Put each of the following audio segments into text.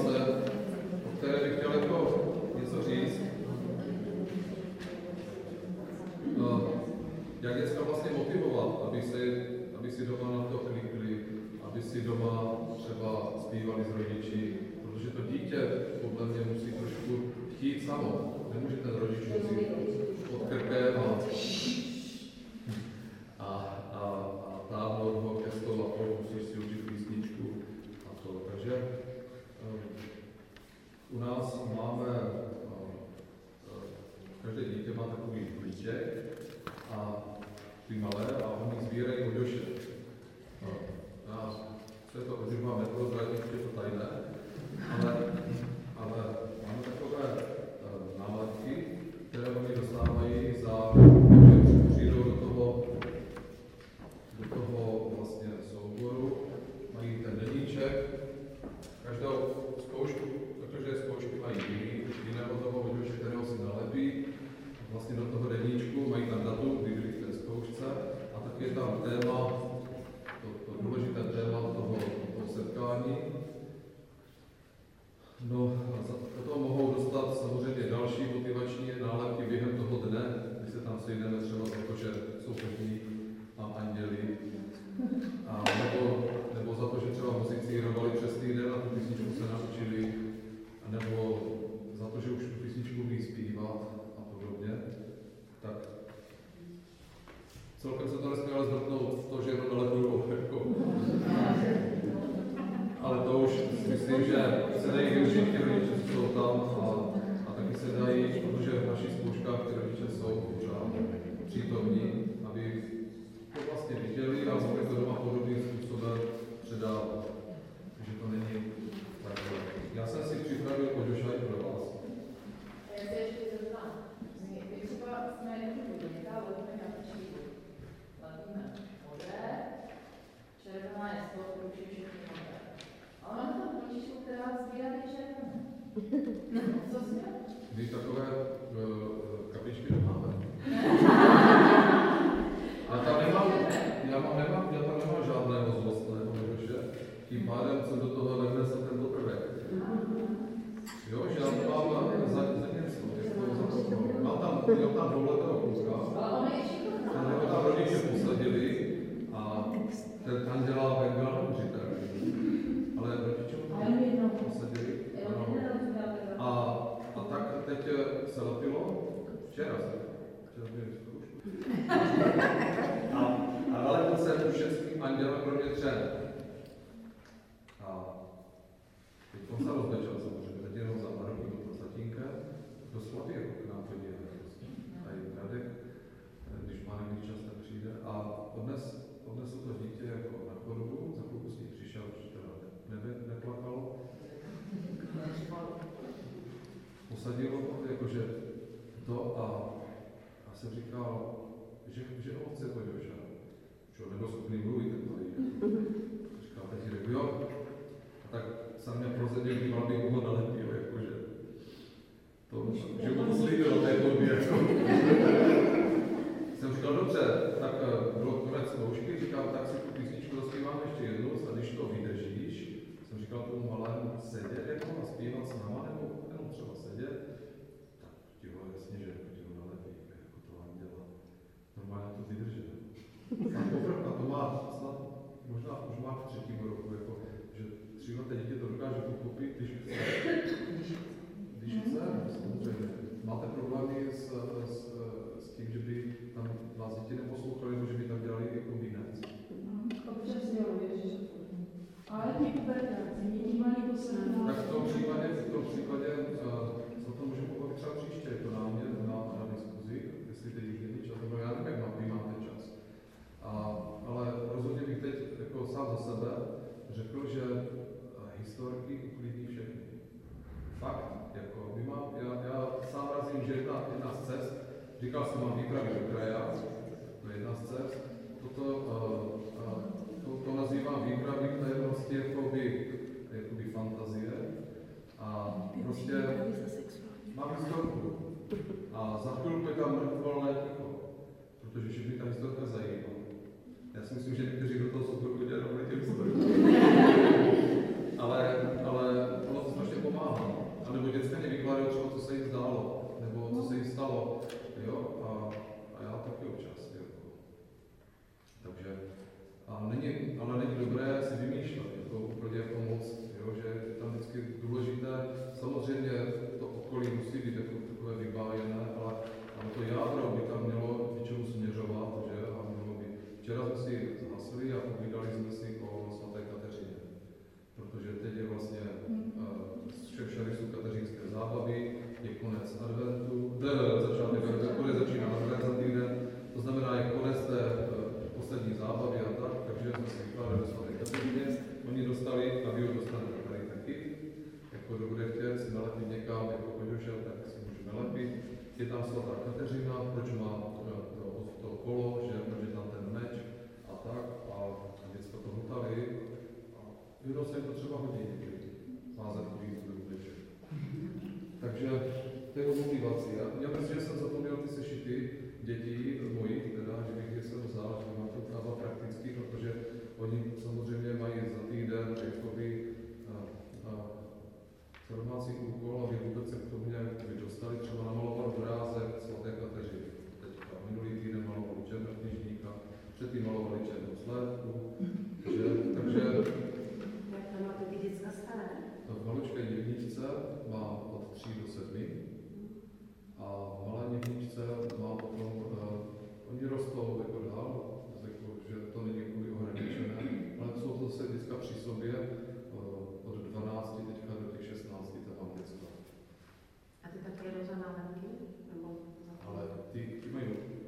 situace, o které bych chtěl jako něco říct. Jak děcka vlastně motivovat, aby si doma na to klikli, aby si doma třeba zpívali s rodiči, protože to dítě podle mě musí trošku chtít samo. Nemůže ten rodič vzít pod krkem a táhnout ho ke stolu a musíš si učit písničku a to. Takže u nás máme, každé dítě má takový klíček a ty malé a oni sbírají odoše. Co je to, když mám neprozradit, je to tajné, ale máme takové nálepky, které oni dostávají za, že přijdou do toho vlastně souboru, mají ten deníček, každou zkoušku, protože zkoušky mají jiného toho odoše, kterého si nalepí, vlastně do toho deníčku mají tam datum, kdy byli v té zkoušce a tak je tam téma, to důležité téma toho setkání. No, potom mohou dostat samozřejmě další motivační nálepky během toho dne, kdy se tam sejdeme třeba za to, že jsou pevní a anděli, a nebo za to, že třeba muzicírovali přes týden a tu písničku se naučili, nebo za to, že už tu písničku umí zpívat a podobně. Tak celkem se to nesmí ale zvrtnout v to, že jenom nalepujou jako. Ale to už myslím, že se dají využít ty rodiče, co jsou tam a taky se dají, protože v našich zkouškách ty rodiče jsou pořád přítomní, aby to vlastně viděli a mohli to doma podobným způsobem předávat. Takže to není takové. Já jsem si připravil poďošaj pro vás. Já se ještě zeptám. My třeba jsme nepodělili, ale lepíme na třídu. Lepíme modré, červená je z toho, to už je všechny modré. Ale máme tam políčku, která sbírá ty červené. Co s ním? My takové kapičky nemáme. Já tam nemám žádného zlostného nedoše, tím pádem jsem do toho nevnesl tento prvek. Jo, že já to mám za něco, mám tam dvouletého kluka, kterého tam rodiče posadili a ten tam dělá Bengal učitelný, ale rodiče ho tam posadili. A tak teď se lepilo, včera byli zkoušku. A nalepil jsem všeckým andělem kromě třem. A teď on se rozbečel samozřejmě, teď jenom za Maroky do tatínka, do Slavy, jako k nám chodí tady Radek, když má někdy čas, tak přijde. A odnesl to dítě jako na chodbu, za chvilku s ní přišel, že teda neplakalo. Posadilo to, jakože to a jsem říkal, že on chce poďoša. Čo nebyl schopný mluvit, ten to říkal, teď řekl, jo. A tak jsem mě prozadil, kdy mal bych ho nalepil, jakože to, že mu to slíbilo té chodbě, jako. Jsem říkal, dobře, tak bylo konec zkoušky, říkal, tak si tu písničku zaspívám ještě jednou, a když to vydržíš, jsem říkal tomu malému sedět jako a zpívat s náma, nebo jenom třeba sedět, tak ti ho jasně, že ti ho nalepí, jako to anděla. Normálně to vydržel. A to má snad, možná už má v 3. roku, jako, že 3leté dítě to dokáže pochopit, když chce. Když chce, samozřejmě. Máte problémy s tím, že by tam vás děti neposlouchali, nebo že by tam dělali jako vínec? Občas jo, ježiš. Ale ty pubertáci, minimálně to se nedá. Tak v tom případě o tom můžeme povědět třeba příště, je to námět na diskuzi, jestli teď už není čas, nebo já nevím, jak vy máte čas. Ale rozhodně bych teď jako sám za sebe řekl, že historiky uklidní všechny. Fakt, jako já sám razím, že jedna z cest, říkal jsem, mám výpravy do kraja, to je jedna z cest, to nazývám výpravy k tajemnosti jakoby fantazie a prostě mám historku a za chvilku je tam mrtvolné ticho, protože všechny ta historka zajímá. Já si myslím, že někteří do toho jsou chodili jenom na těch historiků. Ale ono to strašně motivaci. Já myslím, že jsem zapomněl ty sešity dětí, mojich teda, že bych je sem vzal, že mám to práva prakticky, protože oni samozřejmě mají za týden jakoby domácích úkol, aby vůbec se k tomu nějak dostali, třeba namalovat obrázek svaté Kateřiny. Teďka minulý týden malovali černokněžníka, předtým malovali černou slévku, takže Jak to máte ty děcka staré? v maličké děvničce má od 3 do 7 a v malé děvničce má potom, oni rostou jako dál, jako, že to není jakoby ohraničené, ale jsou to zase děcka při sobě od 12 teďka do těch 16, to mám děcka. A ty také roza nálepky? Nebo Ale ty mají,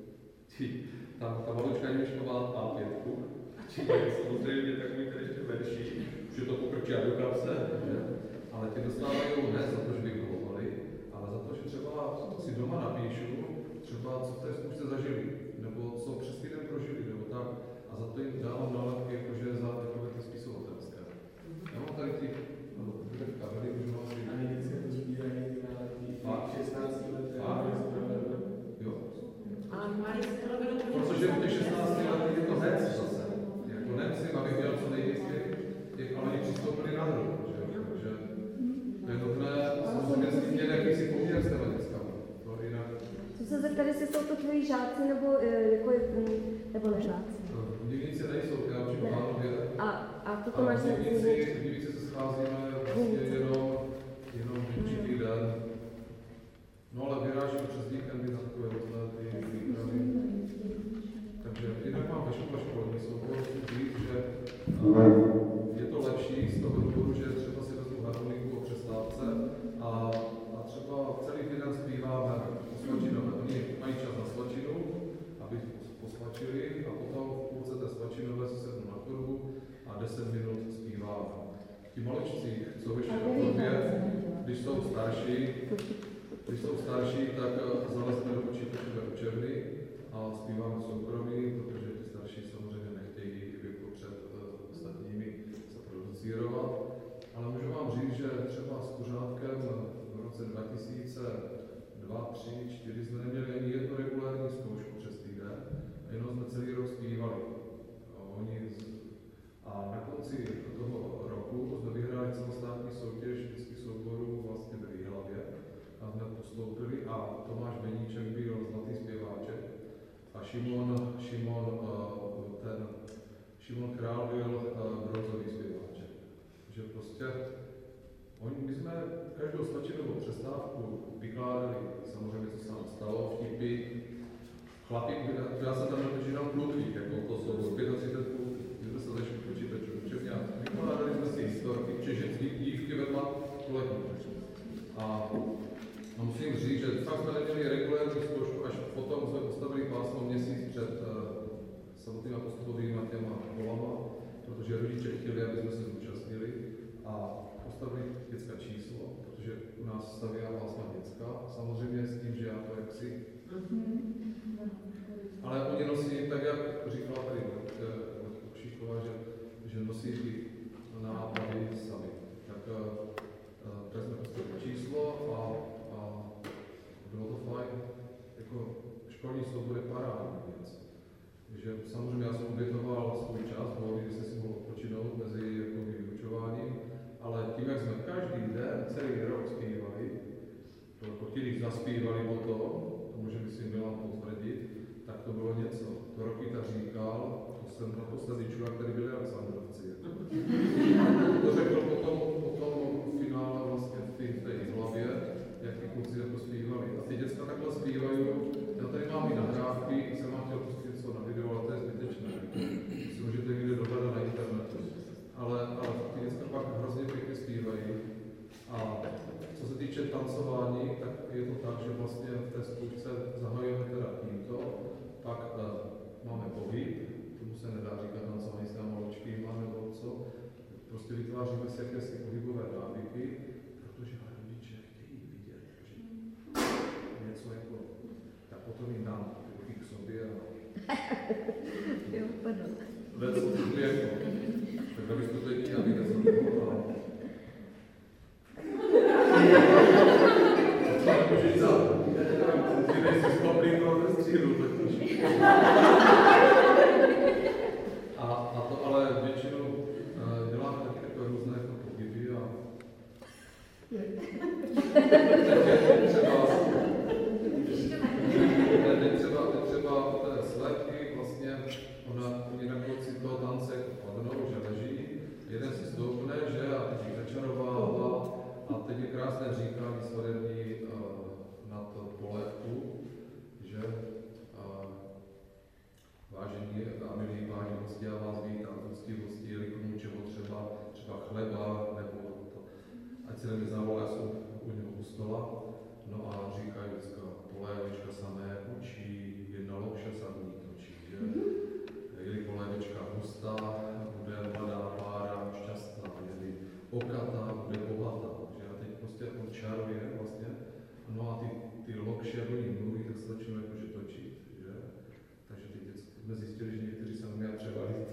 ta maličká děvnička má A5, čím je samozřejmě takový tady ještě verší, už je to pokrčí do kapse, že? Ale ty dostávají ne za to, že by vyhovovali, ale za to, že třeba si doma napíšu, třeba co v té zkoušce zažili, nebo co přes týden prožili, nebo tak. A za to jim dávám nálepky, jakože za takové ty spisovatelské. Já mám tady ty, nebo bude v kabeli, už mám si... A nejvíce to sbírají nálepky v 16 letech. Jo. ale mají se to robilo to Protože u těch 16 let je to hec zase. Jako nechci, abych měl co nejvíc těch, ale oni přistoupili na hru, že jo. Takže to je nutné samozřejmě s tím jakýsi poměr s těma dětskami. To jinak... Chci se zeptat, jestli jsou to tvoji žáci nebo, nebo nežáci. V Divnici nejsou, já učím v Hánově. A toto máš v Divnici se scházíme vlastně jenom určitý den. No ale vyrážím přes víkendy na takové odlety, výpravy. Takže jinak mám ve školní soubor, říct, že je to lepší z toho důvodu, že třeba si vezmu harmoniku o přestávce a třeba celý týden zpíváme svačinové. Oni mají čas na svačinu, aby posvačili a potom v půlce té svačinové se sednu na chodbu a 10 minut zpíváme. Ti maličci jsou ještě v době, když jsou starší, tak zalezme do počítačové učebny a zpíváme soukromí, protože ty starší samozřejmě nechtějí jako před ostatními se producírovat. Ale můžu vám říct, že třeba s Kuřátkem v roce 2002, 3, 4 jsme neměli ani jednu regulární zkoušku přes týden, jenom jsme celý rok zpívali. A na konci toho roku jsme vyhráli celostátní soutěž vždycky souborů vlastně v Rýhlavě a jsme postoupili a Tomáš Beníček byl zlatý zpěváček a Šimon Král byl bronzový zpěváček. Že prostě my jsme každou svačinovou přestávku vykládali samozřejmě, co se nám stalo, vtipy. Chlapi, já jsem tam natočil kluky, jako to jsou 35 kluků. My jsme se začali počítačů učebně a vykládali jsme si historky, čiže dívky vedla kolegů. A musím říct, že fakt jsme neměli regulární zkoušku, až potom jsme postavili pásmo měsíc před samotnýma postupovými těma volama, protože rodiče chtěli, aby jsme se zúčastnili a postavili dětská číslo, protože u nás staví pásma děcka, samozřejmě s tím, že já to jaksi. Ale oni nosí, tak jak říkala tady Kšíková, že nosí ty nápady sami. Tak jsme postavili číslo a bylo to fajn. Jako školní soubor je parádní věc. Takže samozřejmě já jsem obětoval svůj čas, kdy jsem si mohl odpočinout mezi vyučováním, ale tím, jak jsme každý den, celý rok zpívali, to jako ti, když zaspívali potom, to může myslím Milan potvrdit, tak to bylo něco. To Rokita říkal, to jsem naposledy člověk, který byli Alexandrovci. To řekl potom v finále vlastně v té hlavě, jak ty kluci jako zpívali. A ty děcka takhle zpívají, já tady mám i nahrávky, jsem vám chtěl pustit něco na video, ale to je zbytečné. Si můžete někde dohledat na internetu. Ale ty děcka pak hrozně pěkně zpívají. A co se týče tancování, tak je to tak, že vlastně v té zkoušce zahajujeme teda tímto, pak máme pohyb, tomu se nedá říkat tancování s maločky, máme to co, prostě vytváříme si jakési pohybové návyky, protože rodiče chtějí vidět, že něco jako, tak potom jim dám ruky k sobě a vedl to jako, tak abys to teď já vidět za to, ale to nemůžeš dát. třeba té slepky, vlastně ona jinak kluci toho tance padnou, že leží, jeden si stoupne, že, a teď jich začarovává, a teď je krásné říkání svadební na to polévku, že vážení a milí páni hosti, já vás vítám v úctivosti, je komu čeho třeba chleba, nebo to, ať se mi zavolá, jsou u něho u stola, no a říkají vždycky polévečka samé učí, jedna lopša samý točí, že? Je-li polévečka hustá, bude mladá pára šťastná, je-li okatá, bude bohatá, že? A teď prostě on čaruje vlastně, no a ty lokše, jak oni mluví, tak se začnou jakože točit, že? Takže teď jsme zjistili, že někteří se umí převalit,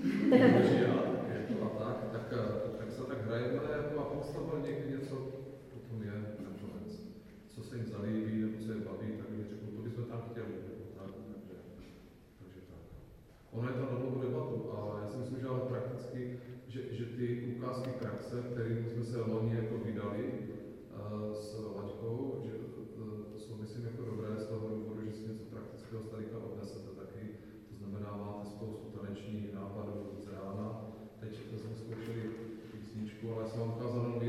tak se tak hrajeme jako a postavil někdy něco, potom je nakonec. Co se jim zalíbí, nebo co je baví, tak mi řeknu, to bychom tam chtěli, takže tak. Ono je to na dlouhou debatu a já si myslím, že ale prakticky, že ty ukázky praxe, kterým jsme se loni jako vydali s Laďkou, že jsou myslím jako dobré z toho důvodu, že si něco praktického z Talika odnesete taky. To znamená, máte spoustu tanečních nápadů z rána. Teď jsme zkoušeli písničku, ale jsem vám ukázal nový